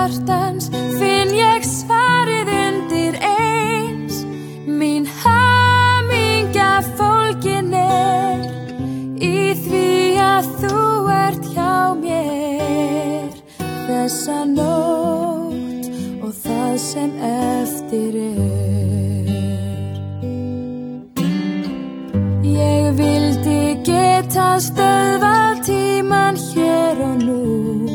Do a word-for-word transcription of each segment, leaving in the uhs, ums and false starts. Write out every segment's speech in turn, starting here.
hjartans finn ég svarið undir eins. Mín hamingja fólgin er í því að þú ert hjá mér þessa nótt og það sem eftir er. Ég vildi geta stöðvað tímann hér og nú,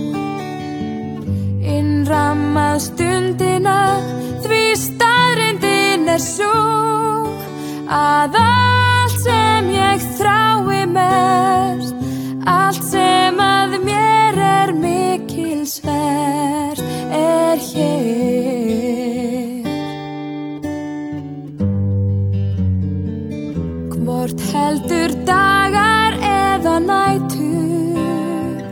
innrammað stundina, því staðreyndin er sú að allt sem ég þrái mest, allt sem að mér er mikilsvert, er hér. Hvort heldur dagar eða nætur,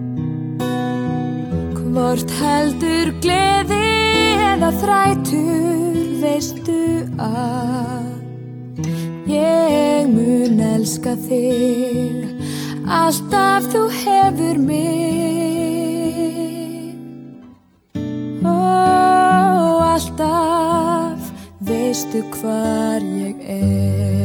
hvort heldur gleði eða þrætur, veistu að ég mun elska þig, alltaf þú hefur mig. Ó, alltaf veistu hvar ég er.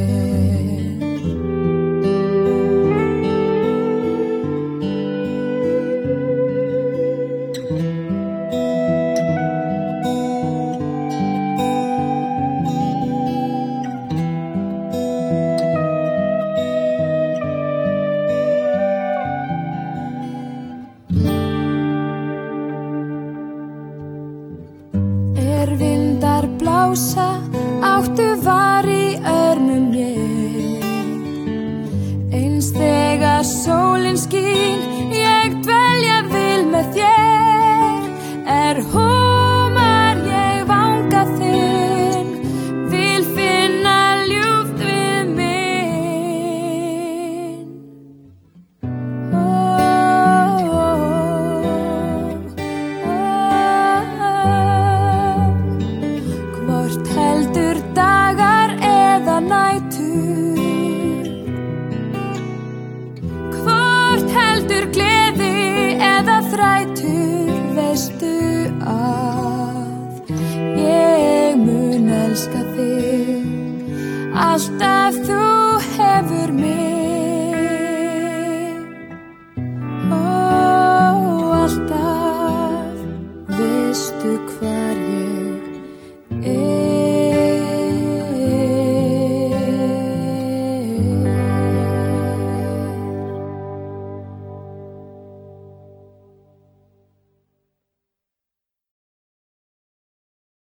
Áttu var í örmum mér, eins þegar sólin skín, ég dvelja vil með þér. Er húmar ég vanga þinn, vil finna ljúft við minn. Ó, ó, hvort heldur dagar eða nætur, hvort heldur gleði eða þrætur, veistu að ég mun elska þig, alltaf þú hefur mig. Ó, alltaf veistu hvar ég er.